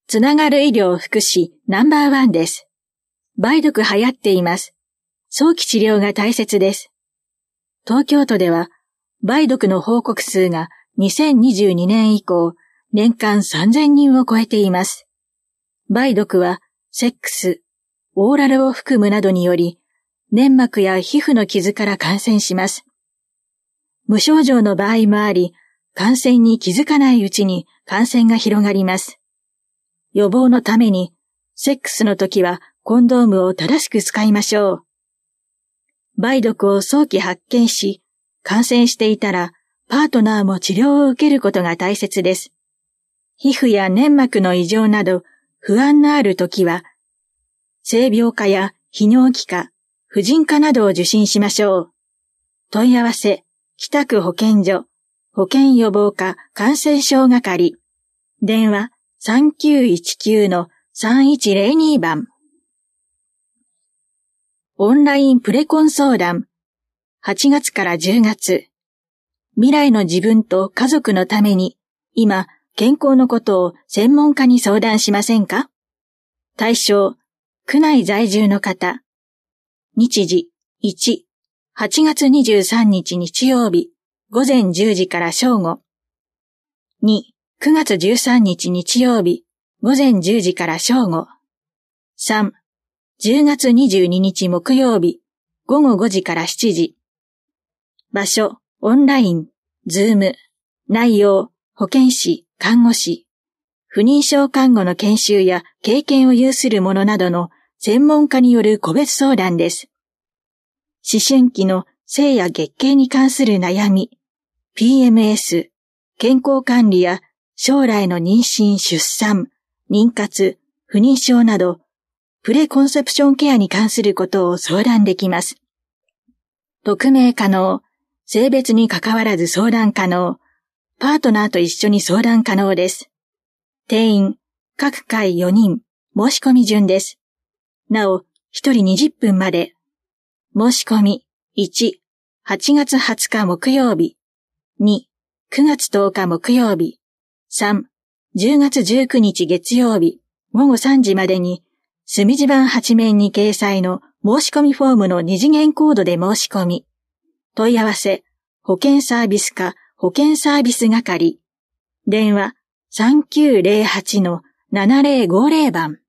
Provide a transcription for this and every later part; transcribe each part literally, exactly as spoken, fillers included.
つながる医療福祉ナンバーワンです。梅毒流行っています。早期治療が大切です。東京都では、梅毒の報告数がにせんにじゅうにねん以降、年間さんぜんにんを超えています。梅毒は、セックス、オーラルを含むなどにより、粘膜や皮膚の傷から感染します。無症状の場合もあり、感染に気づかないうちに感染が広がります。予防のために、セックスの時はコンドームを正しく使いましょう。梅毒を早期発見し、感染していたら、パートナーも治療を受けることが大切です。皮膚や粘膜の異常など、不安のある時は、性病科や泌尿器科、婦人科などを受診しましょう。問い合わせ、北区保健所、保健予防課感染症係、電話 さんきゅういちきゅうのさんいちゼロに 番。オンラインプレコン相談、はちがつからじゅうがつ、未来の自分と家族のために、今、健康のことを専門家に相談しませんか？対象、区内在住の方。日時、いち、はちがつにじゅうさんにち日曜日、ごぜんじゅうじから正午。に、くがつじゅうさんにち日曜日、ごぜんじゅうじから正午。さん、じゅうがつにじゅうににち木曜日、ごごごじからしちじ。場所、オンライン、ズーム。内容、保健師、看護師。不妊症看護の研修や経験を有する者などの専門家による個別相談です。思春期の性や月経に関する悩み、ピーエムエス、健康管理や将来の妊娠・出産、妊活、不妊症など、プレコンセプションケアに関することを相談できます。匿名可能、性別に関わらず相談可能、パートナーと一緒に相談可能です。定員、各回よにん、申し込み順です。なお、ひとりにじゅっぷんまで。申し込み、いち、はちがつはつか木曜日。に、くがつとおか木曜日。さん、じゅうがつじゅうくにち月曜日、ごごさんじまでに、墨字版はちめんに掲載の申し込みフォームの二次元コードで申し込み。問い合わせ、保健サービス課保健サービス係。電話 さんきゅうゼロはちのななゼロごゼロ 番。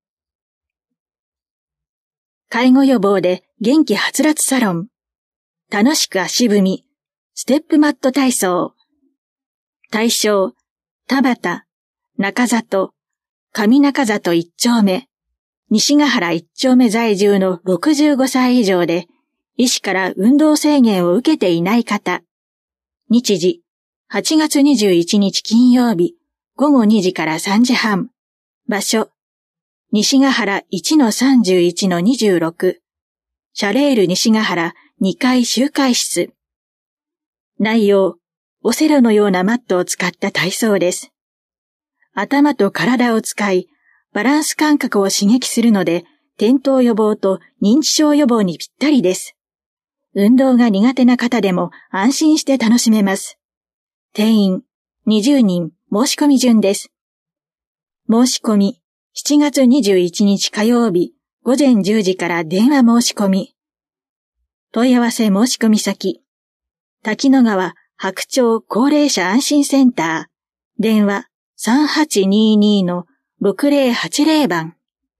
介護予防で元気はつらつサロン。楽しく足踏み。ステップマット体操。対象、田端、中里、上中里一丁目、西ヶ原一丁目在住のろくじゅうごさい以上で、医師から運動制限を受けていない方。日時、はちがつにじゅういちにち金曜日、ごごにじからさんじはん。場所、西ヶ原 いちのさんじゅういちのにじゅうろく。シャレール西ヶ原にかい集会室。内容、オセロのようなマットを使った体操です。頭と体を使い、バランス感覚を刺激するので、転倒予防と認知症予防にぴったりです。運動が苦手な方でも安心して楽しめます。定員にじゅうにん申し込み順です。申し込みしちがつにじゅういちにち火曜日ごぜんじゅうじから電話申し込み。問い合わせ申し込み先。滝野川白鳥高齢者安心センター。電話 さんはちにーにーのろくゼロはちゼロ 番。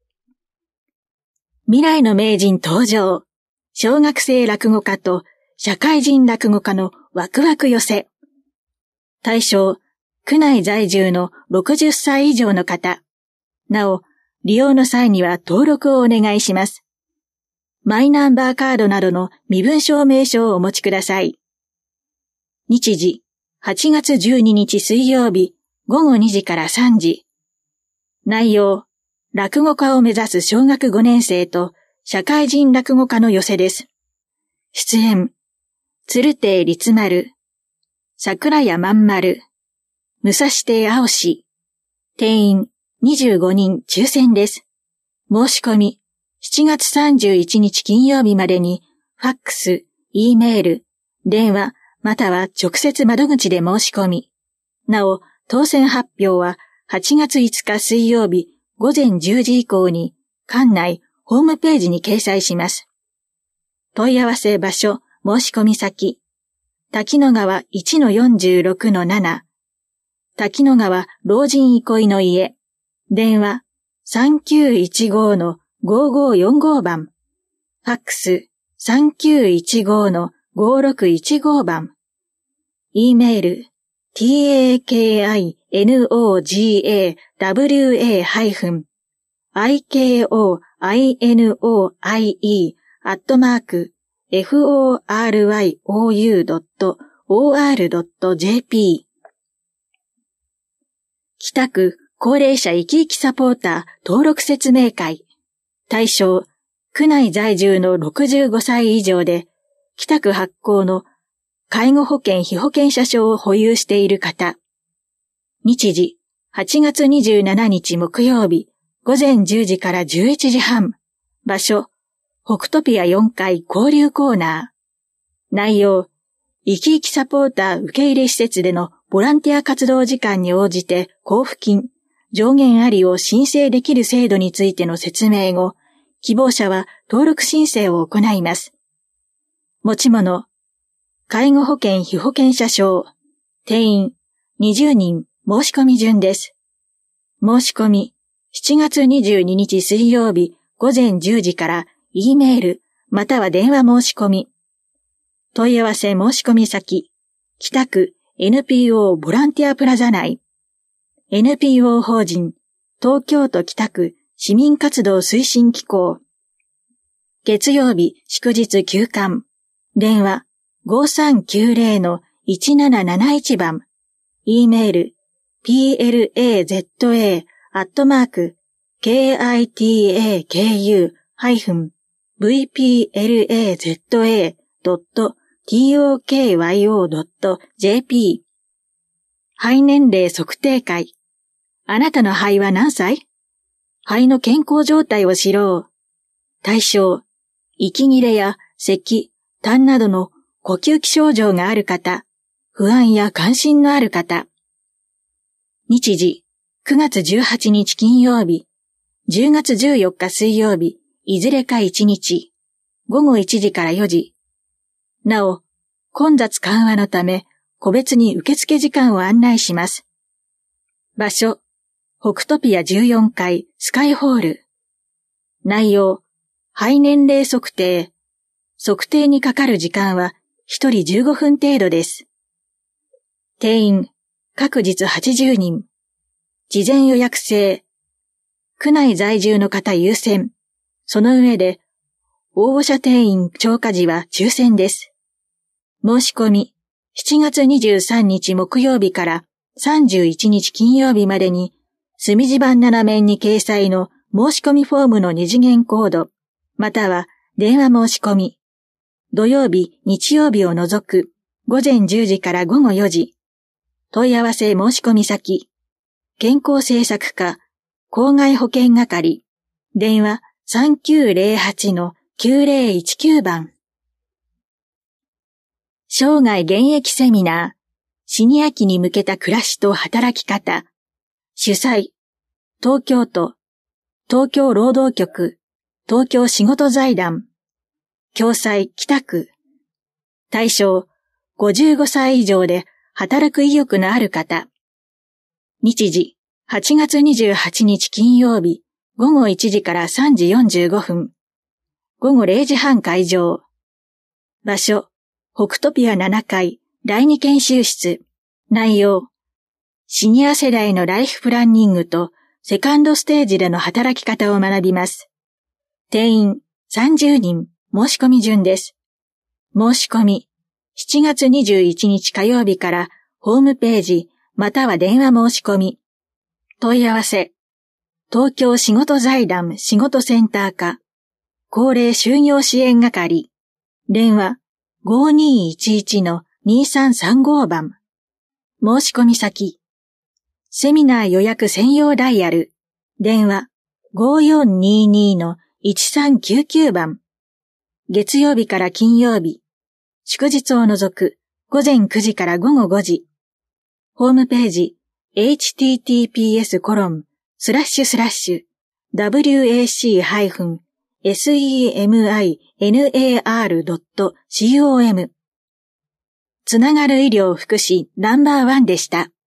未来の名人登場。小学生落語家と社会人落語家のワクワク寄せ。対象、区内在住のろくじゅっさい以上の方。なお、利用の際には登録をお願いします。マイナンバーカードなどの身分証明書をお持ちください。日時、はちがつじゅうににち水曜日、ごごにじからさんじ。内容、落語家を目指す小学ごねん生と社会人落語家の寄せです。出演、鶴亭律丸、桜屋万丸、武蔵亭青志。定員にじゅうごにん抽選です。申し込み、しちがつさんじゅういちにち金曜日までに、ファックス、Eメール、電話、または直接窓口で申し込み。なお、当選発表ははちがついつか水曜日午前じゅうじ以降に館内ホームページに掲載します。問い合わせ場所、申し込み先、滝野川 いちのよんじゅうろくのなな、滝野川老人憩いの家、電話 さんきゅういちごのごーごーよんご 番、ファックス さんきゅういちごのごーろくいちご 番、e メール タキノガワ ikoinoie アットマーク フォーアールワイオーユードットオーアールドットジェーピー 北区高齢者生き生きサポーター登録説明会。対象、区内在住のろくじゅうごさい以上で、北区発行の介護保険被保険者証を保有している方。日時、はちがつにじゅうしちにち木曜日、午前じゅうじからじゅういちじはん。場所、北トピアよんかい交流コーナー。内容、生き生きサポーター受け入れ施設でのボランティア活動時間に応じて交付金、上限ありを申請できる制度についての説明後、希望者は登録申請を行います。持ち物、介護保険被保険者証、定員にじゅうにん申し込み順です。申し込み、しちがつにじゅうににち水曜日午前じゅうじから E メールまたは電話申し込み。問い合わせ申し込み先、北区 エヌピーオー ボランティアプラザ内、エヌピーオー 法人東京都北区市民活動推進機構。月曜日祝日休館。電話 ごさんきゅうぜろのいちなななないち 番。E メール ピーエルエーゼットエー アットマーク ケーアイティーエーケーユー ハイフン ブイピーエルエーゼットエー ドット トーキョー ドット ジェーピー 肺年齢測定会。あなたの肺は何歳？肺の健康状態を知ろう。対象、息切れや咳、痰などの呼吸器症状がある方、不安や関心のある方。日時、くがつじゅうはちにち金曜日、じゅうがつじゅうよっか水曜日、いずれかいちにち、ごごいちじからよじ。なお、混雑緩和のため、個別に受付時間を案内します。場所、北トピアじゅうよんかいスカイホール。内容、肺年齢測定。測定にかかる時間はひとりじゅうごふん程度です。定員、各日はちじゅうにん。事前予約制。区内在住の方優先。その上で、応募者定員超過時は抽選です。申し込み、しちがつにじゅうさんにち木曜日からさんじゅういちにち金曜日までに、隅地版ななめんに掲載の申し込みフォームの二次元コード、または電話申し込み。土曜日、日曜日を除く、午前じゅうじからごごよじ。問い合わせ申し込み先、健康政策課、公害保険係、電話 さんきゅうぜろはちのきゅうぜろいちきゅう 番。生涯現役セミナー、シニア期に向けた暮らしと働き方。主催、東京都、東京労働局、東京仕事財団、共催北区。対象、ごじゅうごさい以上で働く意欲のある方。日時、はちがつにじゅうはちにち金曜日、ごごいちじからさんじよんじゅうごふん。ごごれいじはん会場。場所、北トピアななかいだいに研修室。内容、シニア世代のライフプランニングとセカンドステージでの働き方を学びます。定員さんじゅうにん申し込み順です。申し込み、しちがつにじゅういちにち火曜日からホームページまたは電話申し込み。問い合わせ、東京仕事財団仕事センター課、高齢就業支援係、電話ごにいちいちのにさんさんご 番。申し込み先、セミナー予約専用ダイヤル、電話ごよんににのいちさんきゅうきゅう 番。月曜日から金曜日、祝日を除く午前くじからごごごじ。ホームページ、エイチティーティーピーエスコロンスラッシュスラッシュダブリューエーシー セマー ドット コム つながる医療福祉ナンバーワンでした。